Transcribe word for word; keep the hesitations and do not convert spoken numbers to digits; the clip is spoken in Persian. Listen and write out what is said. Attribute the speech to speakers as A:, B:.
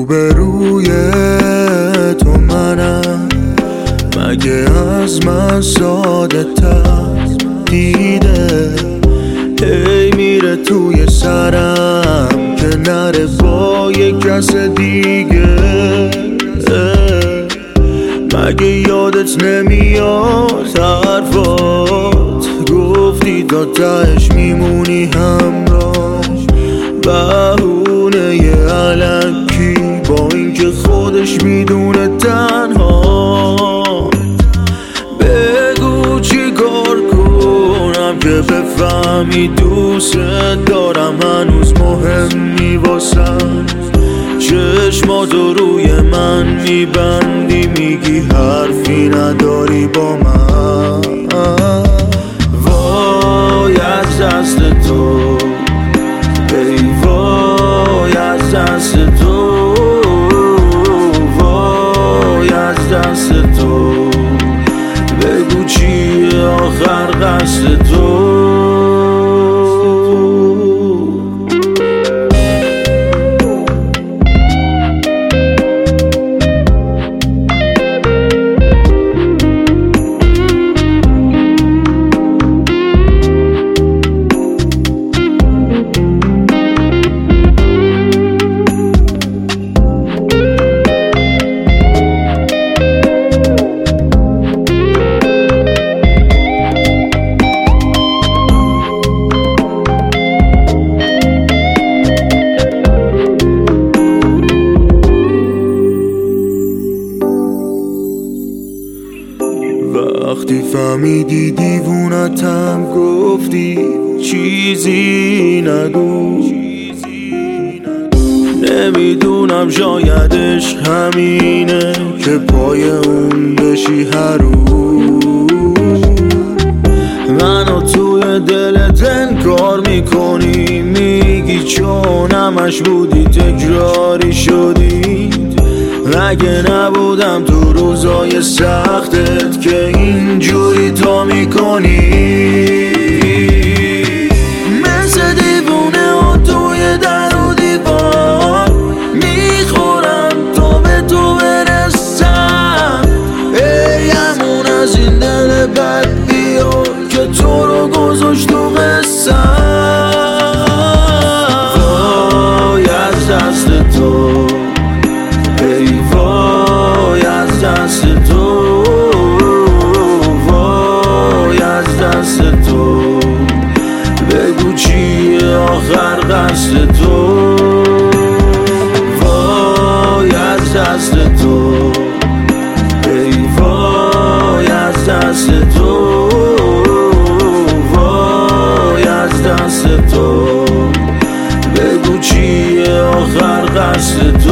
A: روبروی تو منم، مگه از من ساده تر دیده هی میره توی سرم که نره با یک کس دیگه. مگه یادت نمیاد حرفات گفتی تا تهش میمونی همراه، بهونه ی الکی با اینکه خودش میدونه تنها. بگو چی کار کنم که بفهمی دوست دارم هنوز مهمی واسم. چشماتو روی من میبندی میگی حرفی نداری با من. وای از دست تو، ای وای از دست تو، وای از دست تو. بگو چیه آخر قصد تو. وقتی فهمیدی دیوونتم گفتی چیزی نگو. نمیدونم شاید عشق همینه که پای اون بشی هر روز. منو توی دلت انکار میکنی، میگی چون همش بودی تکراری شدی. مگه نبودم تو روزای سختت که اینجوری تو میکنی؟ مثل دیوونه ها توی در و دیوار میخورم تا به تو برسم. ای همون از این دل بد بیا که تو رو گذاشت تو قصم. وای از دست تو، ای وای از دست تو، وای از دست تو. بگو چیه آخر قصد تو. وای از دست تو، ای وای از دست تو، وای از دست تو. بگو چیه آخر قصد تو.